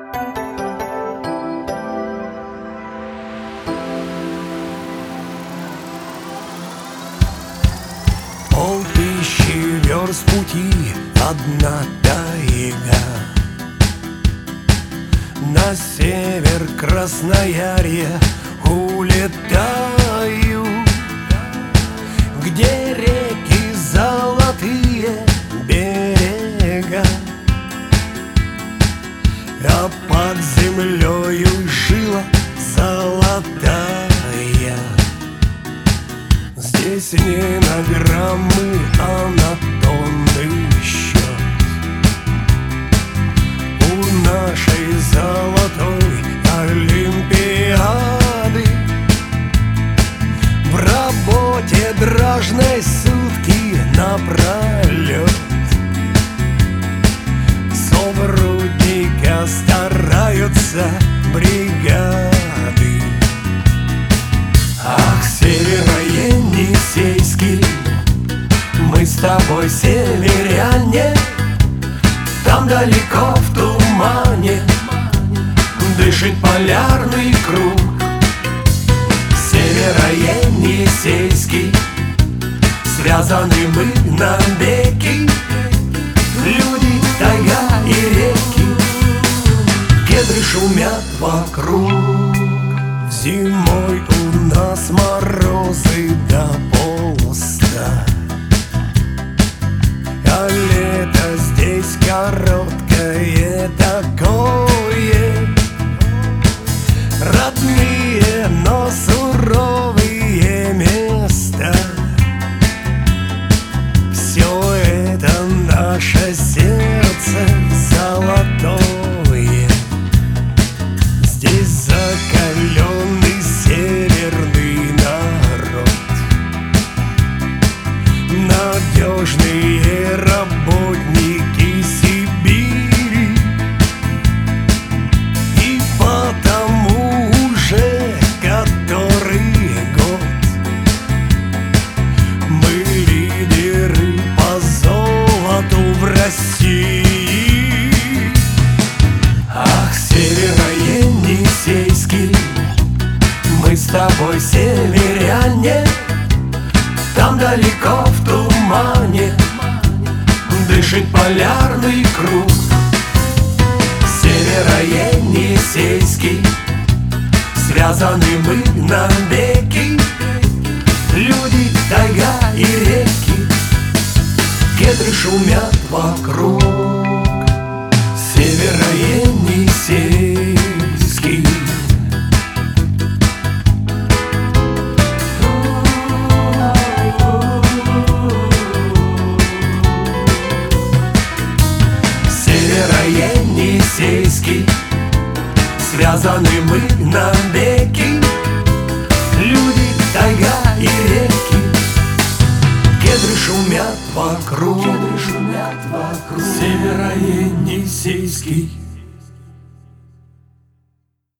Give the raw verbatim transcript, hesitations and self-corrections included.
Полтысячи верст пути, одна тайга. На север Красноярья улетаю, где реки золотые берега, а под землею жила золотая. Здесь не на граммы, а на тонны счет. У нашей золотой олимпиады в работе дражной сутки напролет. Соврудника стараются бригады. Ах, Северо-Енисейский, мы с тобой северяне. Там далеко в тумане дышит полярный круг. Северо-Енисейский, связаны мы навеки. Люди, тайга и реки, кедры шумят вокруг. Зимой у нас морозы до полста, а лето здесь короткое такое. Родные, но суровые места. Все это наше сердце золотое. Здесь закаленный северный народ, надежные работники Сибири. И потому уже который год мы лидеры по золоту в России. Ах, Северо-Енисейский, мы с тобой северяне. Там далеко в тумане дышит полярный круг. Северо-Енисейский, связаны мы навеки. Люди, тайга и реки, кедры шумят вокруг. Северо-Енисейский. Северо-Енисейский, связаны мы навеки. Люди, тайга и реки, кедры шумят вокруг. Северо-Енисейский.